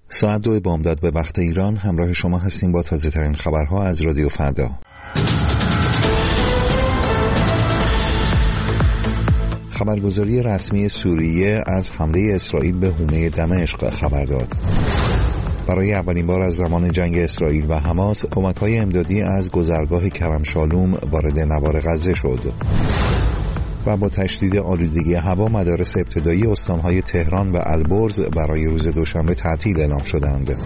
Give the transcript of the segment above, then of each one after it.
ساعت 2 بامداد به وقت ایران همراه شما هستیم با تازه ترین خبرها از رادیو فردا. خبرگزاری رسمی سوریه از حمله اسرائیل به حومه دمشق خبر داد. برای اولین بار از زمان جنگ اسرائیل و حماس کمک‌های امدادی از گذرگاه کرم شالوم وارد نوار غزه شد. و با تشدید آلودگی هوا مدارس ابتدایی استان‌های تهران و البرز برای روز دوشنبه تعطیل اعلام شدند.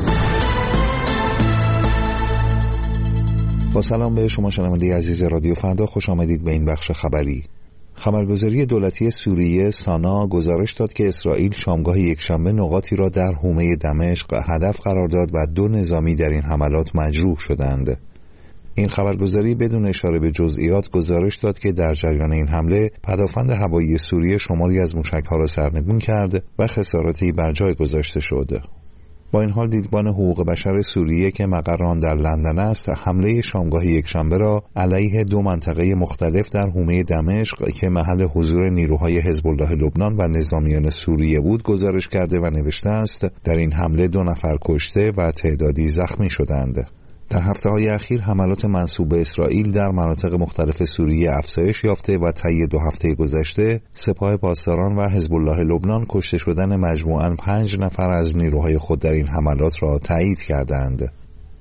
با سلام به شما شنونده عزیز رادیو فردا، خوش آمدید به این بخش خبری. خبرگزاری دولتی سوریه سانا گزارش داد که اسرائیل شامگاه یکشنبه نقاطی را در حومه دمشق هدف قرار داد و 2 نظامی در این حملات مجروح شدند. این خبرگزاری بدون اشاره به جزئیات گزارش داد که در جریان این حمله پدافند هوایی سوریه شماری از موشک‌ها را سرنگون کرد و خساراتی بر جای گذاشته شد. با این حال دیدبان حقوق بشر سوریه که مقر آن در لندن است، حمله شامگاه یکشنبه را علیه 2 منطقه مختلف در حومه دمشق که محل حضور نیروهای حزب الله لبنان و نظامیان سوریه بود گزارش کرده و نوشته است در این حمله 2 نفر کشته و تعدادی زخمی شدند. در هفته‌های اخیر حملات منسوب به اسرائیل در مناطق مختلف سوریه افزایش یافته و طی 2 هفته گذشته سپاه پاسداران و حزب الله لبنان کشته شدن مجموعاً 5 نفر از نیروهای خود در این حملات را تایید کردند.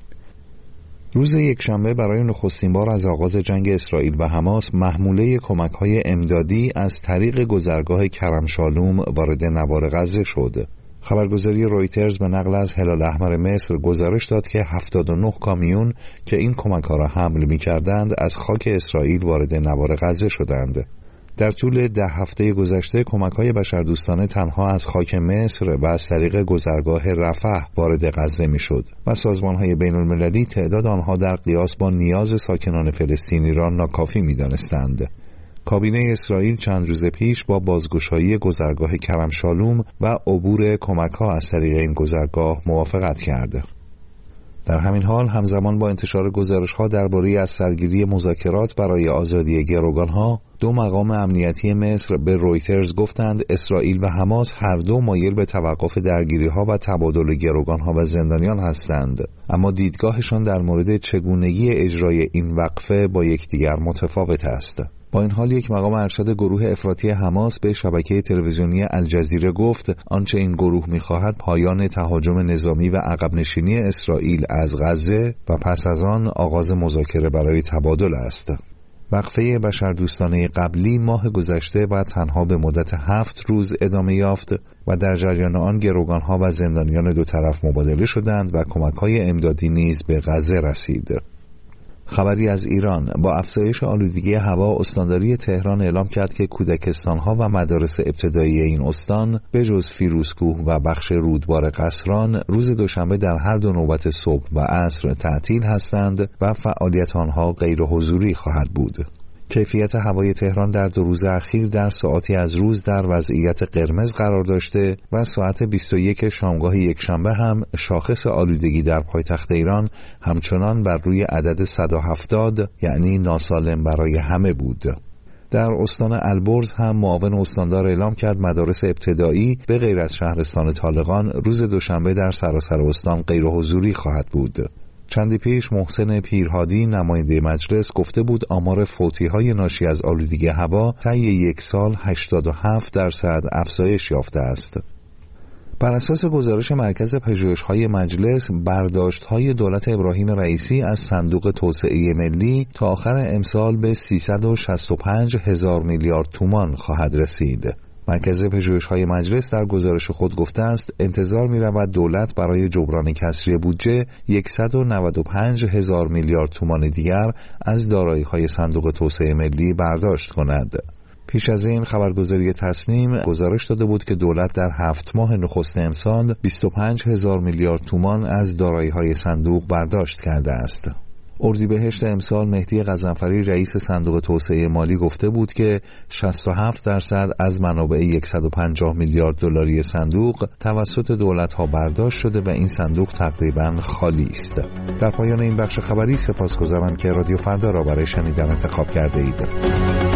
روز یکشنبه برای نخستین بار از آغاز جنگ اسرائیل و حماس محموله کمک‌های امدادی از طریق گذرگاه کرم شالوم وارد نوار غزه شد. خبرگزاری رویترز به نقل از هلال احمر مصر گزارش داد که 79 کامیون که این کمک‌ها را حمل می‌کردند از خاک اسرائیل وارد نوار غزه شدند. در طول 10 هفته گذشته کمک‌های بشردوستانه تنها از خاک مصر و از طریق گذرگاه رفح وارد غزه می‌شد و سازمان‌های بین‌المللی تعداد آنها در قیاس با نیاز ساکنان فلسطینی را ناکافی می‌دانستند. کابینه اسرائیل چند روز پیش با بازگشایی گذرگاه کرم شالوم و عبور کمک‌ها از طریق این گذرگاه موافقت کرد. در همین حال همزمان با انتشار گزارش‌ها درباره از سرگیری مذاکرات برای آزادی گروگان‌ها، 2 مقام امنیتی مصر به رویترز گفتند اسرائیل و حماس هر دو مایل به توقف درگیری‌ها و تبادل گروگان‌ها و زندانیان هستند، اما دیدگاهشان در مورد چگونگی اجرای این وقفه با یکدیگر متفاوت است. با این حال یک مقام ارشد گروه افراطی حماس به شبکه تلویزیونی الجزیره گفت آنچه این گروه می‌خواهد پایان تهاجم نظامی و عقب نشینی اسرائیل از غزه و پس از آن آغاز مذاکره برای تبادل است. وقفه بشردوستانه قبلی ماه گذشته و تنها به مدت 7 روز ادامه یافت و در جریان آن گروگان‌ها و زندانیان 2 طرف مبادله شدند و کمک‌های امدادی نیز به غزه رسید. خبری از ایران: با افزایش آلودگی هوا استانداری تهران اعلام کرد که کودکستان‌ها و مدارس ابتدایی این استان به جز فیروزکوه و بخش رودبار قصران روز دوشنبه در هر 2 نوبت صبح و عصر تعطیل هستند و فعالیت آنها غیر حضوری خواهد بود. کیفیت هوای تهران در 2 روز اخیر در ساعاتی از روز در وضعیت قرمز قرار داشته و ساعت 21 شامگاه یکشنبه هم شاخص آلودگی در پایتخت ایران همچنان بر روی عدد 170 یعنی ناسالم برای همه بود. در استان البرز هم معاون استاندار اعلام کرد مدارس ابتدایی به غیر از شهرستان طالقان روز دوشنبه در سراسر استان غیر حضوری خواهد بود. چندی پیش محسن پیرهادی نماینده مجلس گفته بود آمار فوتی‌های ناشی از آلودگی هوا طی 1 سال 87% افزایش یافته است. بر اساس گزارش مرکز پژوهش‌های مجلس، برداشت‌های دولت ابراهیم رئیسی از صندوق توسعه ملی تا آخر امسال به 365,000 میلیارد تومان خواهد رسید. مرکز پژوهش‌های مجلس در گزارش خود گفته است انتظار می‌رود دولت برای جبران کسری بودجه 195,000 میلیارد تومان دیگر از دارایی‌های صندوق توسعه ملی برداشت کند. پیش از این خبرگزاری تصنیم گزارش داده بود که دولت در 7 ماه نخست امسال 25,000 میلیارد تومان از دارایی‌های صندوق برداشت کرده است. اردیبهشت امسال مهدی غضنفری رئیس صندوق توسعه مالی گفته بود که 67% از منابع 150 میلیارد دلاری صندوق توسط دولت‌ها برداشت شده و این صندوق تقریباً خالی است. در پایان این بخش خبری سپاسگزارم که رادیو فردا را برای شنیدن انتخاب کرده اید.